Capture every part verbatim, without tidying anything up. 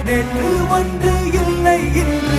நேற்று ஒன்று இல்லை இன்று.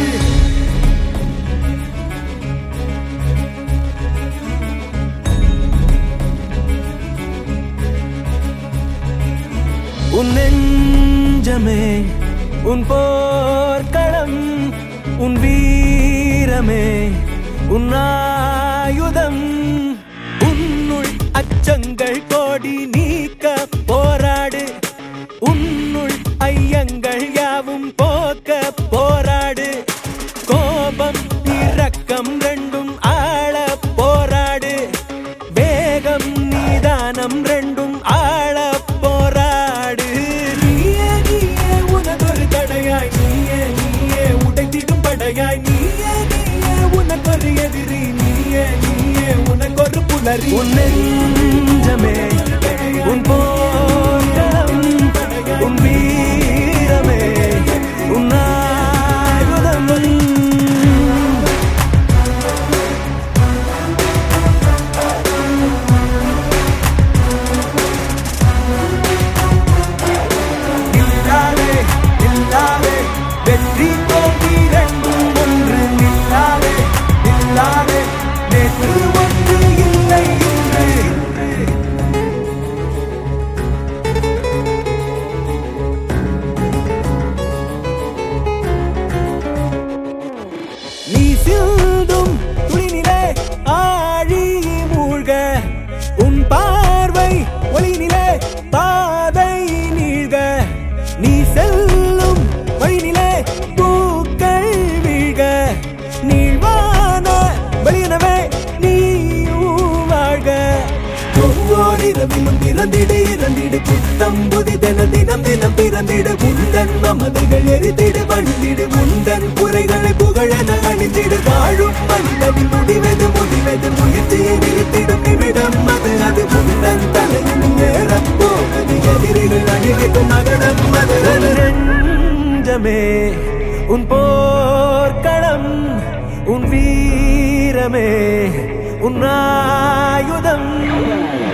உன் நெஞ்சமே உன் போர்க்களம், உன் வீரமே உன் ஆயுதம். உன்னுள் அச்சங்கள் கோடி நீக்க போராடு, உன்னுள் ஐயங்கள் யாவும் போக்க போராடு. கோபம் இரக்கம் ரெண்டும் ஆள போராடு, வேகம் நீதானம் ரெண்டும் ஆள போராடு. நீயே நீயே உனதொரு தடையாய், நீயே நீயே உடைத்திடும் படையாய், நீயே நீயே உனக்கொரு எதிரி, நீயே நீயே உனக்கொரு புலரி. உன் நெஞ்சமே உன் போராட்டம், உன் வீரமே உன் ஆயுதம். நில்லாதே நில்லாதே வெற்றி தோல்வி ரெண்டும் ஒன்று. நில்லாதே நில்லாதே நேற்று ஒன்று இல்லை இன்று. நீ சிந்தும் துளிநிலே ஆழி மூழ்க, உன் பார்வை ஒளிநிலே பாதை நீழ்க. நீ செல்லும் வழிநிலே பூக்கள் வீழ்க, நீழ்வான வழியனவே நீ வாழ்க. ஒவ்வொரு இரவிலும் பிறந்திடு இறந்திடு, புத்தம் புதிதென தினம் தினம் பிறந்திடு. உந்தன் மமதைகள் எரித்திடு வழிந்திடு, உந்தன் குறைகளை புகழென அணிந்திடு. வாழும் மனிதனின் முடிவது முடிவது முயற்சியை நிறுத்திடும் நிமிடம் அது. அது உந்தன் தலையில் ஏறப் போவது, எதிரிகள் அணிவிக்கும் நகரம் அது. நெஞ்சமே உன் போர்க்களம், உன் வீரமே உன் ஆயுதம்.